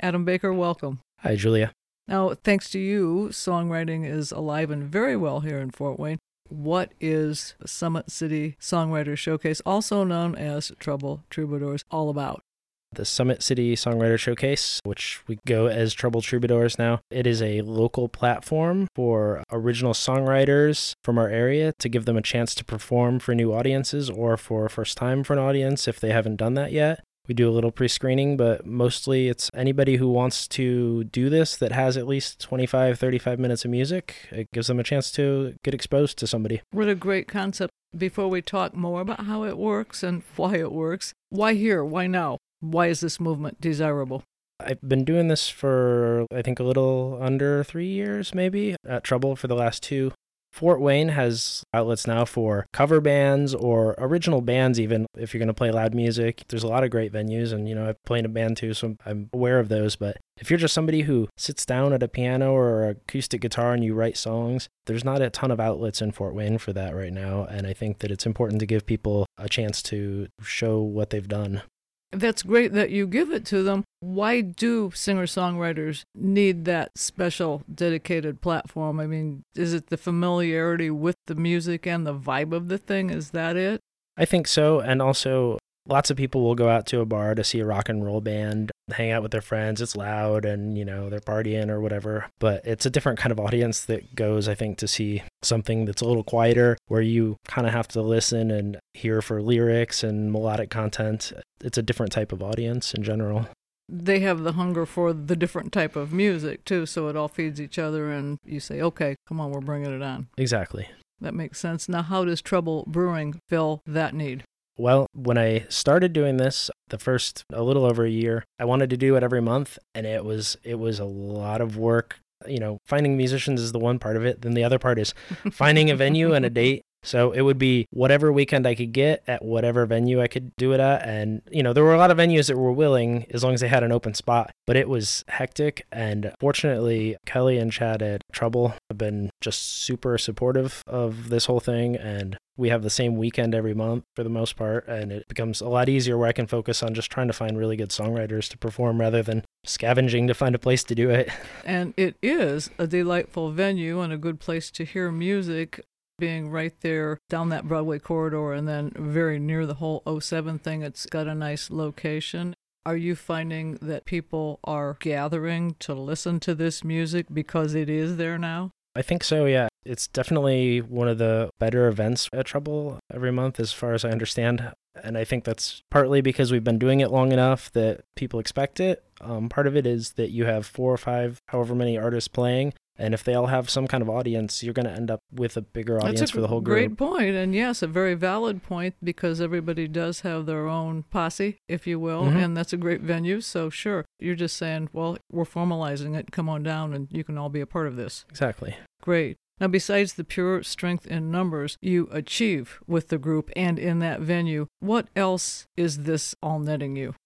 Adam Baker, welcome. Hi, Julia. Now, thanks to you, songwriting is alive and very well here in Fort Wayne. What is Summit City Songwriter Showcase, also known as Trouble Troubadours, all about? The Summit City Songwriter Showcase, which we go as Trouble Troubadours now, it is a local platform for original songwriters from our area to give them a chance to perform for new audiences or for first time for an audience if they haven't done that yet. We do a little pre-screening, but mostly it's anybody who wants to do this that has at least 25, 35 minutes of music. It gives them a chance to get exposed to somebody. What a great concept. Before we talk more about how it works and why it works, why here? Why now? Why is this movement desirable? I've been doing this for, I think, a little under 3 years, maybe, at Trouble for the last 2. Fort Wayne has outlets now for cover bands or original bands even, if you're going to play loud music. There's a lot of great venues, and, I play in a band too, so I'm aware of those. But if you're just somebody who sits down at a piano or acoustic guitar and you write songs, there's not a ton of outlets in Fort Wayne for that right now, and I think that it's important to give people a chance to show what they've done. That's great that you give it to them. Why do singer-songwriters need that special, dedicated platform? I mean, is it the familiarity with the music and the vibe of the thing? Is that it? I think so, and also lots of people will go out to a bar to see a rock and roll band, hang out with their friends. It's loud and, they're partying or whatever. But it's a different kind of audience that goes, I think, to see something that's a little quieter, where you kind of have to listen and hear for lyrics and melodic content. It's a different type of audience in general. They have the hunger for the different type of music, too, so it all feeds each other, and you say, okay, come on, we're bringing it on. Exactly. That makes sense. Now, how does Trouble Brewing fill that need? Well, when I started doing this, the first a little over a year, I wanted to do it every month, and it was a lot of work. Finding musicians is the one part of it. Then the other part is finding a venue and a date. So it would be whatever weekend I could get at whatever venue I could do it at. And, there were a lot of venues that were willing as long as they had an open spot. But it was hectic. And fortunately, Kelly and Chad at Trouble have been just super supportive of this whole thing. And we have the same weekend every month for the most part. And it becomes a lot easier where I can focus on just trying to find really good songwriters to perform rather than scavenging to find a place to do it. And it is a delightful venue and a good place to hear music, being right there down that Broadway corridor and then very near the whole 07 thing. It's got a nice location. Are you finding that people are gathering to listen to this music because it is there now? I think so, yeah. It's definitely one of the better events at Trouble every month, as far as I understand. And I think that's partly because we've been doing it long enough that people expect it. Part of it is that you have 4 or 5, however many artists playing. And if they all have some kind of audience, you're going to end up with a bigger audience for the whole group. That's a great point. And yes, a very valid point, because everybody does have their own posse, if you will. Mm-hmm. And that's a great venue. So sure, you're just saying, well, we're formalizing it. Come on down and you can all be a part of this. Exactly. Great. Now, besides the pure strength in numbers you achieve with the group and in that venue, what else is this all netting you?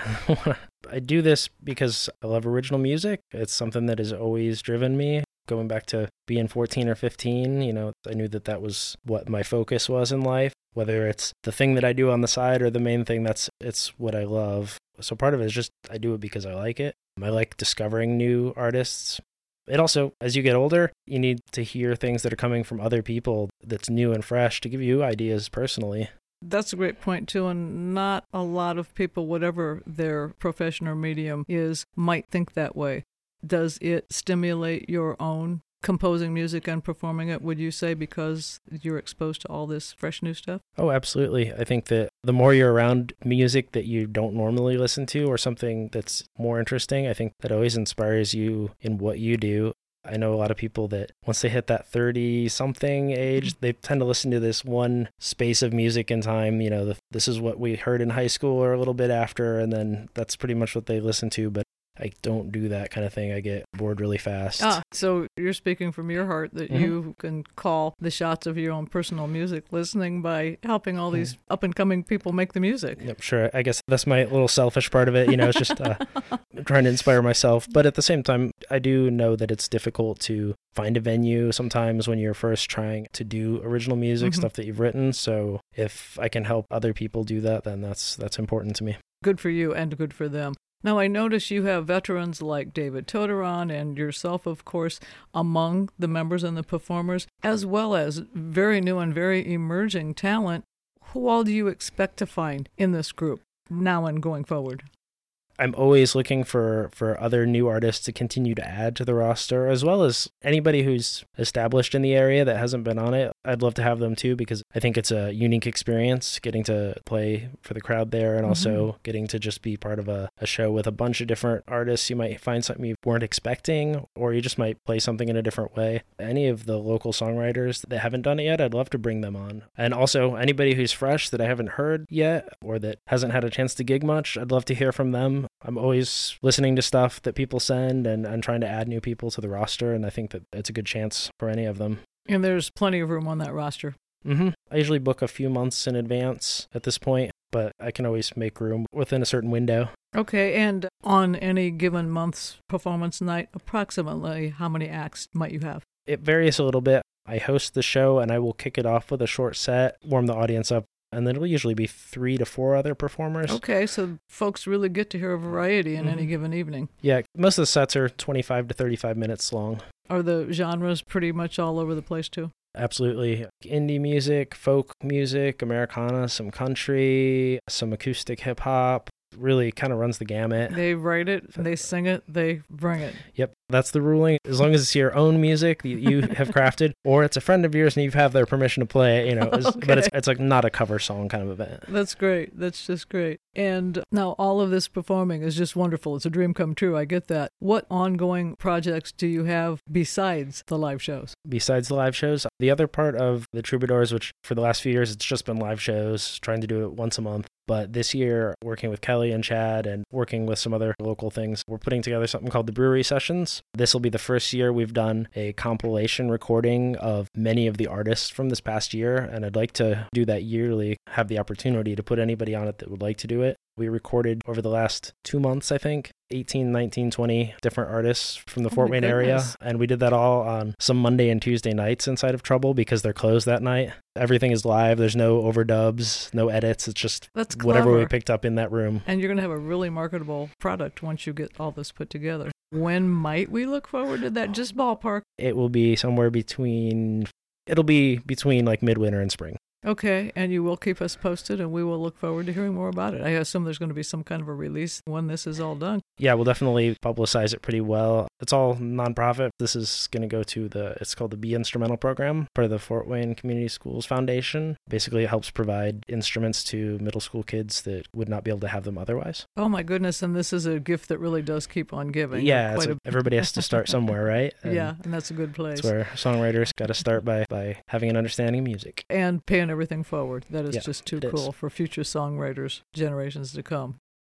I do this because I love original music. It's something that has always driven me. Going back to being 14 or 15, I knew that was what my focus was in life. Whether it's the thing that I do on the side or the main thing, it's what I love. So part of it is just I do it because I like it. I like discovering new artists. It also, as you get older, you need to hear things that are coming from other people that's new and fresh to give you ideas personally. That's a great point, too, and not a lot of people, whatever their profession or medium is, might think that way. Does it stimulate your own composing music and performing it, would you say, because you're exposed to all this fresh new stuff? Oh, absolutely. I think that the more you're around music that you don't normally listen to or something that's more interesting, I think that always inspires you in what you do. I know a lot of people that once they hit that 30-something age, they tend to listen to this one space of music in time. This is what we heard in high school or a little bit after, and then that's pretty much what they listen to. But I don't do that kind of thing. I get bored really fast. So you're speaking from your heart that you can call the shots of your own personal music listening by helping all these up-and-coming people make the music. Yep, sure. I guess that's my little selfish part of it. It's just trying to inspire myself. But at the same time, I do know that it's difficult to find a venue sometimes when you're first trying to do original music, stuff that you've written. So if I can help other people do that, then that's important to me. Good for you and good for them. Now, I notice you have veterans like David Toderon and yourself, of course, among the members and the performers, as well as very new and very emerging talent. Who all do you expect to find in this group now and going forward? I'm always looking for other new artists to continue to add to the roster, as well as anybody who's established in the area that hasn't been on it. I'd love to have them too, because I think it's a unique experience getting to play for the crowd there, and also getting to just be part of a show with a bunch of different artists. You might find something you weren't expecting, or you just might play something in a different way. Any of the local songwriters that haven't done it yet, I'd love to bring them on. And also anybody who's fresh that I haven't heard yet, or that hasn't had a chance to gig much, I'd love to hear from them. I'm always listening to stuff that people send and trying to add new people to the roster, and I think that it's a good chance for any of them. And there's plenty of room on that roster. I usually book a few months in advance at this point, but I can always make room within a certain window. Okay, and on any given month's performance night, approximately how many acts might you have? It varies a little bit. I host the show, and I will kick it off with a short set, warm the audience up, and then it'll usually be 3 to 4 other performers. Okay, so folks really get to hear a variety in any given evening. Yeah, most of the sets are 25 to 35 minutes long. Are the genres pretty much all over the place too? Absolutely. Indie music, folk music, Americana, some country, some acoustic hip hop. Really kind of runs the gamut. They write it, they sing it, they bring it. Yep, that's the ruling. As long as it's your own music that you have crafted, or it's a friend of yours and you have their permission to play it, Okay. But it's like not a cover song kind of event. That's great. That's just great. And now all of this performing is just wonderful. It's a dream come true. I get that. What ongoing projects do you have besides the live shows? Besides the live shows, the other part of the Troubadours, which for the last few years, it's just been live shows, trying to do it once a month. But this year, working with Kelly and Chad and working with some other local things, we're putting together something called the Brewery Sessions. This will be the first year we've done a compilation recording of many of the artists from this past year, and I'd like to do that yearly, have the opportunity to put anybody on it that would like to do it. We recorded over the last 2 months, I think, 18, 19, 20 different artists from the Fort Wayne area. And we did that all on some Monday and Tuesday nights inside of Trouble because they're closed that night. Everything is live. There's no overdubs, no edits. It's just whatever we picked up in that room. And you're going to have a really marketable product once you get all this put together. When might we look forward to that? Just ballpark. It will be somewhere between like midwinter and spring. Okay, and you will keep us posted, and we will look forward to hearing more about it. I assume there's going to be some kind of a release when this is all done. Yeah, we'll definitely publicize it pretty well. It's all nonprofit. This is going to go to it's called the Be Instrumental program, part of the Fort Wayne Community Schools Foundation. Basically, it helps provide instruments to middle school kids that would not be able to have them otherwise. Oh my goodness, and this is a gift that really does keep on giving. Yeah, everybody has to start somewhere, right? And that's a good place. That's where songwriters got to start by having an understanding of music. And paying everything forward. That is just too cool for future songwriters, generations to come.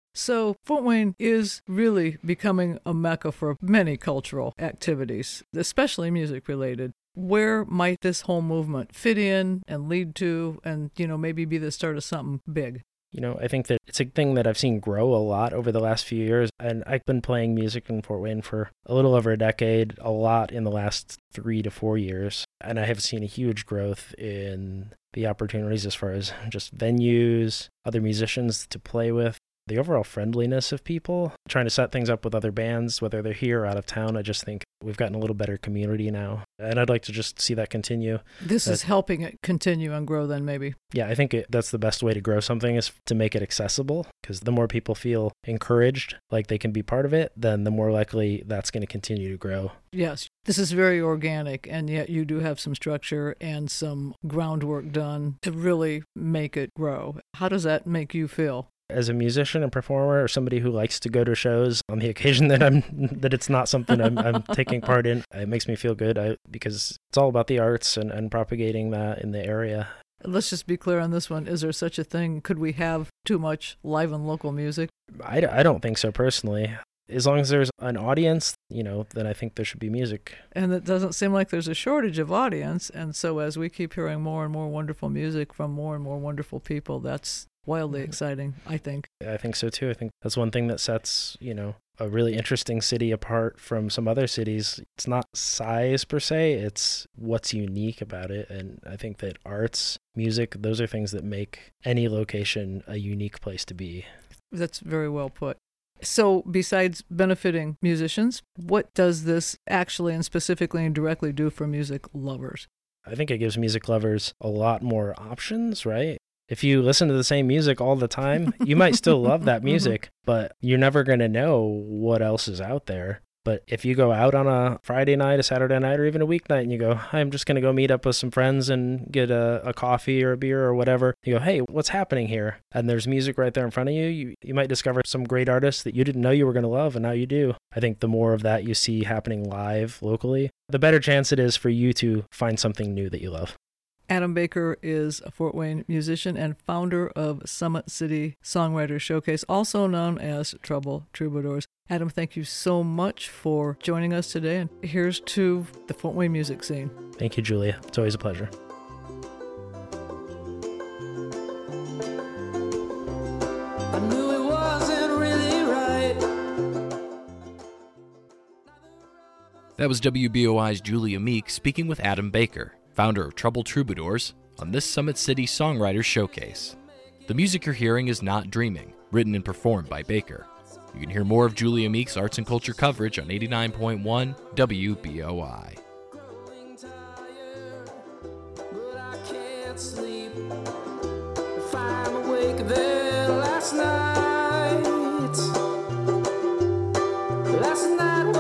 So Fort Wayne is really becoming a mecca for many cultural activities, especially music related. Where might this whole movement fit in and lead to and, maybe be the start of something big? I think that it's a thing that I've seen grow a lot over the last few years. And I've been playing music in Fort Wayne for a little over a decade, a lot in the last 3 to 4 years. And I have seen a huge growth in the opportunities as far as just venues, other musicians to play with, the overall friendliness of people, trying to set things up with other bands, whether they're here or out of town. I just think we've gotten a little better community now, and I'd like to just see that continue. This is helping it continue and grow then, maybe. Yeah, I think that's the best way to grow something is to make it accessible, because the more people feel encouraged, like they can be part of it, then the more likely that's going to continue to grow. Yes, this is very organic, and yet you do have some structure and some groundwork done to really make it grow. How does that make you feel? As a musician and performer, or somebody who likes to go to shows on the occasion that it's not something I'm taking part in, it makes me feel good because it's all about the arts and propagating that in the area. Let's just be clear on this one. Is there such a thing? Could we have too much live and local music? I don't think so personally. As long as there's an audience, then I think there should be music. And it doesn't seem like there's a shortage of audience. And so as we keep hearing more and more wonderful music from more and more wonderful people, that's wildly exciting, I think. I think so too. I think that's one thing that sets, a really interesting city apart from some other cities. It's not size per se, it's what's unique about it. And I think that arts, music, those are things that make any location a unique place to be. That's very well put. So besides benefiting musicians, what does this actually and specifically and directly do for music lovers? I think it gives music lovers a lot more options, right? If you listen to the same music all the time, you might still love that music, but you're never going to know what else is out there. But if you go out on a Friday night, a Saturday night, or even a weeknight, and you go, I'm just going to go meet up with some friends and get a coffee or a beer or whatever, you go, hey, what's happening here? And there's music right there in front of you. You might discover some great artists that you didn't know you were going to love, and now you do. I think the more of that you see happening live locally, the better chance it is for you to find something new that you love. Adam Baker is a Fort Wayne musician and founder of Summit City Songwriters Showcase, also known as Trouble Troubadours. Adam, thank you so much for joining us today, and here's to the Fort Wayne music scene. Thank you, Julia. It's always a pleasure. I knew it wasn't really right. That was WBOI's Julia Meek speaking with Adam Baker, founder of Trouble Troubadours, on this Summit City Songwriters Showcase. The music you're hearing is Not Dreaming, written and performed by Baker. You can hear more of Julia Meek's arts and culture coverage on 89.1 WBOI. Growing tired, but I can't sleep. If I'm awake there last night